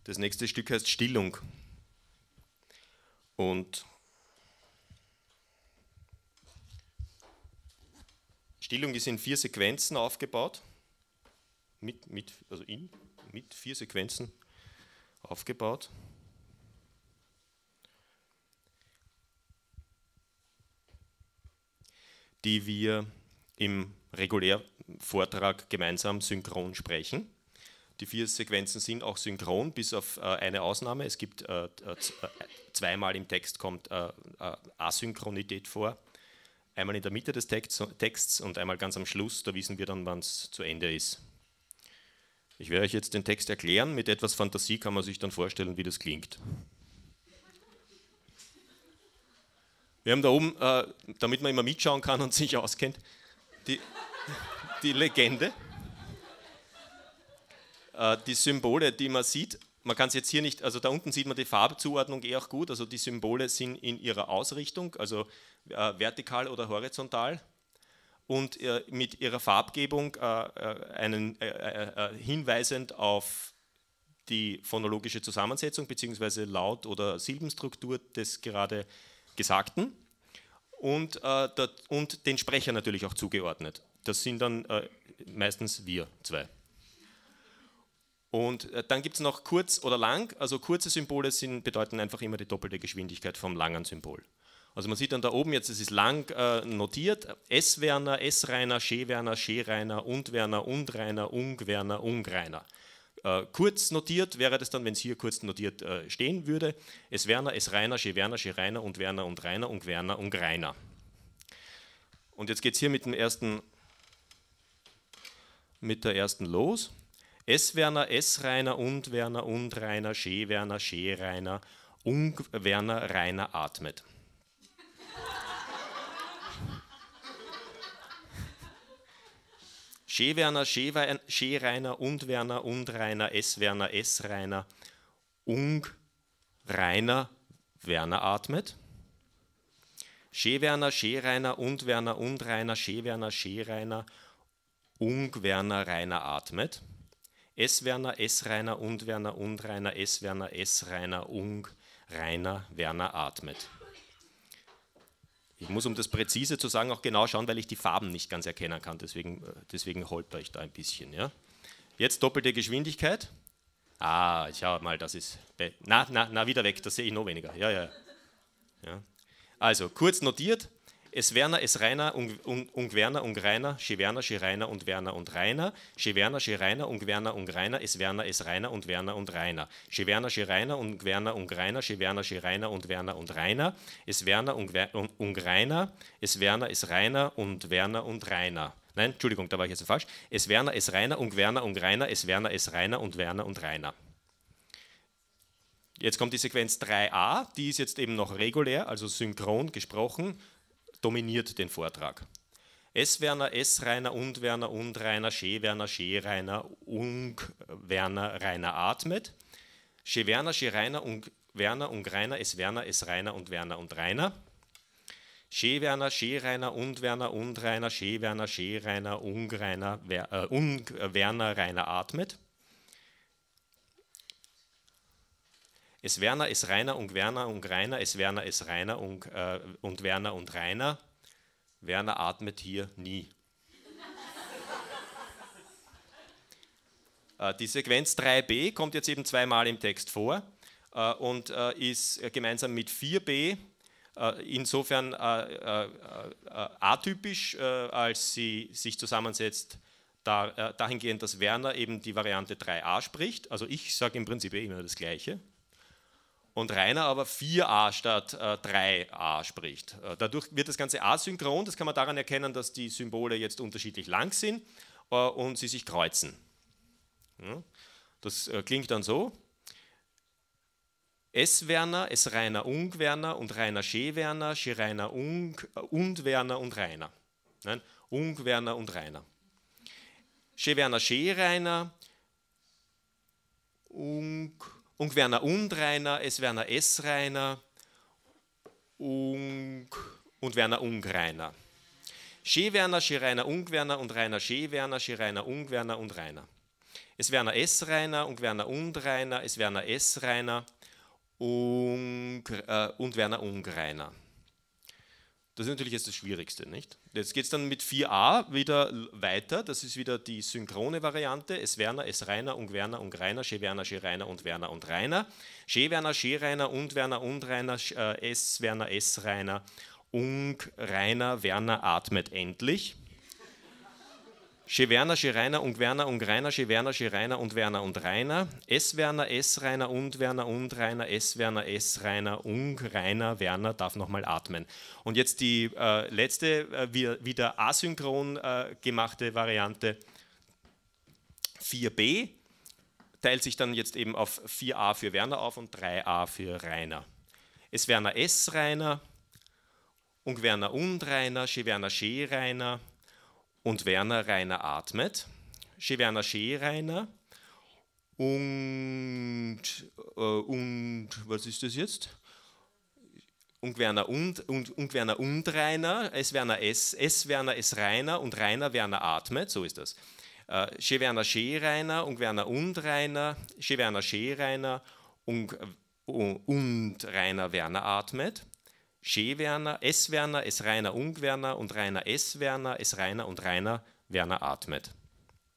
Das nächste Stück heißt Stillung. Und Stillung ist in 4 Sequenzen aufgebaut, mit 4 Sequenzen aufgebaut. Die wir im Regulärvortrag gemeinsam synchron sprechen. Die 4 Sequenzen sind auch synchron, bis auf eine Ausnahme. Es gibt zweimal im Text kommt Asynchronität vor. Einmal in der Mitte des Texts und einmal ganz am Schluss. Da wissen wir dann, wann es zu Ende ist. Ich werde euch jetzt den Text erklären. Mit etwas Fantasie kann man sich dann vorstellen, wie das klingt. Wir haben da oben, damit man immer mitschauen kann und sich auskennt, die Legende. Die Symbole, die man sieht, man kann es jetzt hier nicht, also da unten sieht man die Farbzuordnung auch gut, also die Symbole sind in ihrer Ausrichtung, also vertikal oder horizontal und mit ihrer Farbgebung hinweisend auf die phonologische Zusammensetzung bzw. Laut- oder Silbenstruktur des gerade Gesagten und den Sprecher natürlich auch zugeordnet. Das sind dann meistens wir zwei. Und dann gibt es noch kurz oder lang, also kurze Symbole bedeuten einfach immer die doppelte Geschwindigkeit vom langen Symbol. Also man sieht dann da oben jetzt, es ist lang notiert, S-Werner, S-Rainer, She-Werner, She-Rainer, und-Werner, und-Rainer, ung-Werner, ung-Rainer. Kurz notiert wäre das dann, wenn es hier kurz notiert stehen würde, S-Werner, S-Rainer, She-Werner, She-Rainer, und-Werner, und-Rainer, ung-Werner, ung-Rainer. Und jetzt geht es hier mit der ersten los. S-Werner, S-Rainer, und-Werner, und-Rainer, She-Werner, She-Rainer, ung-Werner, Rainer atmet. She-Werner, She-Rainer, und-Werner, und-Rainer, S-Werner, S-Rainer, ung-Rainer, Werner atmet. She-Werner, She-Rainer, und-Werner, und-Rainer, She-Werner, She-Rainer, ung-Werner, Rainer atmet. S-Werner, S-Rainer, und-Werner, und-Rainer, S-Werner, S-Rainer, ung-Rainer, Werner atmet. Ich muss, um das präzise zu sagen, auch genau schauen, weil ich die Farben nicht ganz erkennen kann. Deswegen holper ich da ein bisschen. Ja. Jetzt doppelte Geschwindigkeit. Schau mal, das ist... wieder weg, das sehe ich noch weniger. Ja. Also, kurz notiert. S-Werner, S-Rainer, ung-Werner, ung-Rainer, She-Werner, She-Rainer, und Werner, und Rainer, She-Werner, She-Rainer, ung-Werner, ung-Rainer, S-Werner, S-Rainer, und Werner, und Rainer, She-Werner, She-Rainer, ung-Werner, ung-Rainer, She-Werner, She-Rainer, und Werner, und Rainer, S-Werner, ung-Rainer, S-Werner, S-Rainer, und Werner, und Rainer. Nein, Entschuldigung, da war ich jetzt falsch. S-Werner, S-Rainer, ung-Werner, ung-Rainer, S-Werner, S-Rainer, und Werner, und Rainer. Jetzt kommt die Sequenz 3a, die ist jetzt eben noch regulär, also synchron gesprochen, dominiert den Vortrag. S-Werner, S-Rainer, und Werner, und Rainer, She-Werner, She-Rainer, ung-Werner, Rainer atmet. She-Werner, She-Rainer, ung-Werner, ung-Rainer, S-Werner, S-Rainer, und Werner, und Rainer. She-Werner, She-Rainer, und Werner, und Rainer, She-Werner, She-Rainer, ung-Werner, Rainer atmet. S-Werner, S-Rainer, ung-Werner, ung-Rainer, S-Werner, S-Rainer, und Werner, und Rainer. Werner atmet hier nie. Die Sequenz 3b kommt jetzt eben zweimal im Text vor und ist gemeinsam mit 4b insofern atypisch, als sie sich zusammensetzt, dahingehend, dass Werner eben die Variante 3a spricht. Also ich sage im Prinzip immer das Gleiche. Und Rainer aber 4a statt 3a spricht. Dadurch wird das Ganze asynchron, das kann man daran erkennen, dass die Symbole jetzt unterschiedlich lang sind und sie sich kreuzen. Das klingt dann so. S-Werner, S-Rainer, ung-Werner, und Rainer, She-Werner, She-Rainer, und Werner, und Rainer. Nein, ung-Werner, und Rainer. She-Werner, She-Rainer, ung-Werner, und Rainer, S-Werner, S-Rainer, und Werner, ung-Rainer. She-Werner, She-Rainer, ung-Werner, und Rainer, She-Werner, She-Rainer, ung-Werner, und Rainer. Es Werner S. Rainer, Ung Werner und Rainer, Es Werner S. Rainer und Werner Ung Rainer. Das ist natürlich jetzt das Schwierigste, nicht? Jetzt geht es dann mit 4a wieder weiter, das ist wieder die synchrone Variante. Es Werner, Es Rainer, Ung Werner, Ung Rainer, She Werner, She Rainer und Werner und Rainer. She Werner, She Rainer und Werner und Rainer, Es Werner, Es Rainer, Ung Rainer, Werner atmet endlich. She Werner, She Rainer, Ung Werner, Ung Rainer, She Werner, She Rainer und Werner und Rainer. Es Werner, Es Rainer und Werner und Rainer, Es Werner, Es Rainer, Ung Rainer, Werner darf nochmal atmen. Und jetzt die letzte, wieder asynchron gemachte Variante, 4b, teilt sich dann jetzt eben auf 4a für Werner auf und 3a für Rainer. Es Werner, Es Rainer, Ung Werner und Rainer, She Werner, She Rainer, und Werner Rainer atmet. She Werner She Rainer und was ist das jetzt? Und Werner und Werner und Rainer, Es Werner Es Rainer und Rainer Werner atmet, so ist das. She Werner She Rainer und Werner und Rainer, She Werner She Rainer und Rainer Werner atmet. She Werner, Es Rainer und Werner und Rainer Es Werner und Rainer Werner atmet.